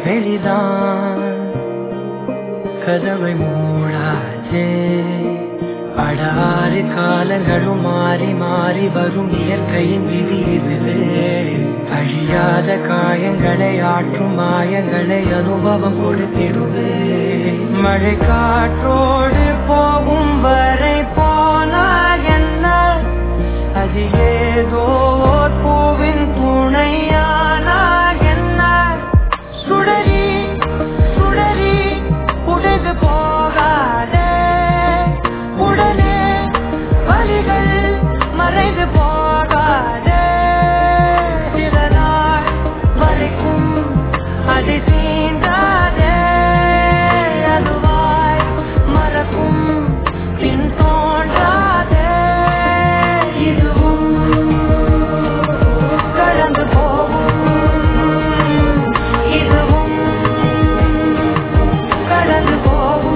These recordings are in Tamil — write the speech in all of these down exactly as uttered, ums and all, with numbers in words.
வெளிதான் கதவை மூடாதே. அடாறு காலங்களும் மாறி மாறி வரும் இயற்கையின் விதி இதுவே. அழியாத காயங்களை ஆற்றும் மாயங்களை அனுபவம் கொடுத்திடுவே. மழை காற்றோடு போகும் வரை போனால் என்ன, அது ஏதோ பூவின் துணையானால் என்ன. சுடரி சுடரி உடைந்து போகாதே, உடனே வலிகள் மறைந்து போகாதே. சில நாள் வரைக்கும் அதை தீண்டாதே, அதுவாய் மறக்கும் பின் தோன்றாதே. இதுவும் கடந்து போகும், இதுவும் கடந்து போகும்.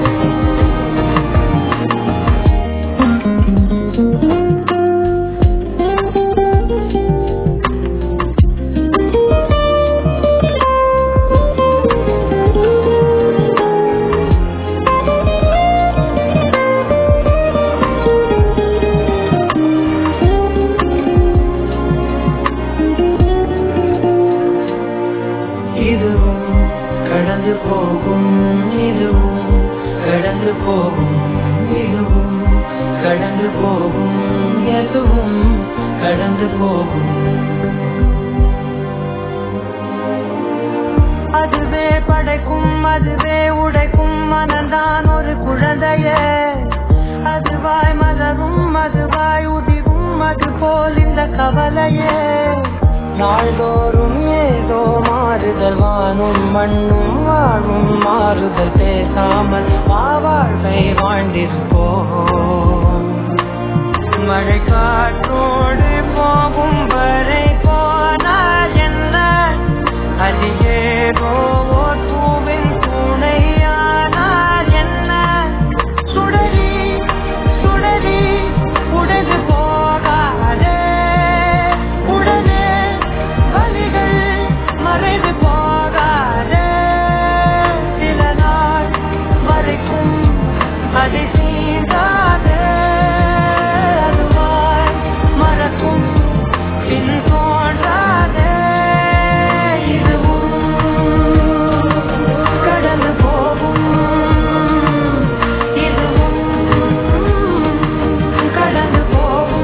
இதுவும் கடந்து போகும், இதுவும் கடந்து போகும், இதுவும் கடந்து போகும், எதுவும் கடந்து போகும். அதுவே படைக்கும், அதுவே உடைக்கும், மனந்தான் ஒரு குழந்தையே. அதுவாய் மலரும், அதுவாய் உதிரும், அது போல் இந்த கவலையே. நாள்தோறும் ஏதோ மாறுதல், வானும் மண்ணும் வாழும் மாறுதல். பேசாமல் வாழ்வை வாழ்ந்திருப்போம். மழை காற்றோடு போகும் வரை போனால் என்ன, அது ஏதோ பூவின் துணையானால் என்ன. சுடரி சுடரி உடைந்து போகாதே, உடனே வலிகள் மறைந்து போகாதே. சில நாள் வரைக்கும் அதை தீண்டாதே, அதுவாய் மறக்கும் பின் தோன்றாதே. இதுவும் கடந்து போகும், இதுவும் கடந்து போகும்.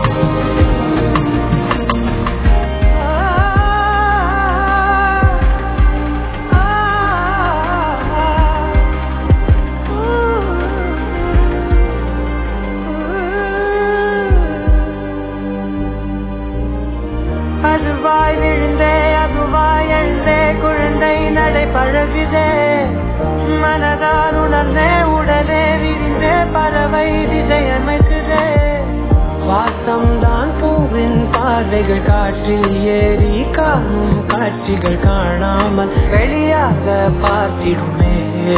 அதுவாய் விழுந்தே, அதுவாய் எழுந்தே, குழந்தை நடை பழகுதே. மனதால் உணர்ந்தே, உடனே விரிந்தே, பறவை திசை அமைக்குதே. வாசம்தான் பூவின் பார்வைகள், காற்றில் ஏறி காணும் காட்சிகள் காணாமல் வெளியாக பார்த்திடுமே.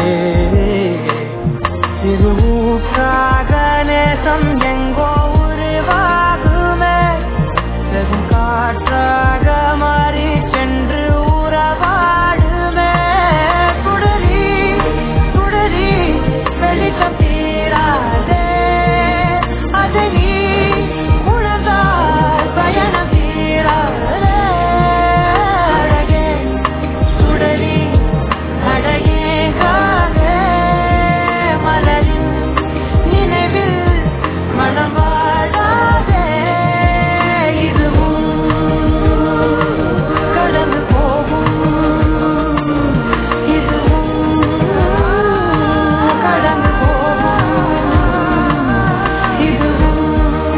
சிறு ஊற்றாக நேசம் எங்கோ உருவாகுமே, பெரும் காற்றாக மாறி சென்று உறவாடுமே. சுடரி சுடரி வெளிச்சம் தீராதே, அதை நீ உணர்ந்தால் பயணம் தீராதே. அழகே சுடரி அழகே காதே, மலரின் நினைவில் மனம் வாழாதே. இதுவும் கடந்து போகும், இதுவும் கடந்து போகும், இதுவும்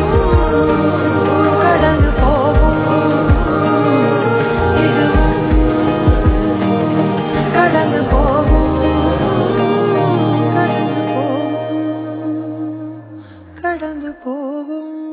கடந்து போகும், இதுவும் கடந்து போகும், கடந்து போகும், கடந்து போகும்.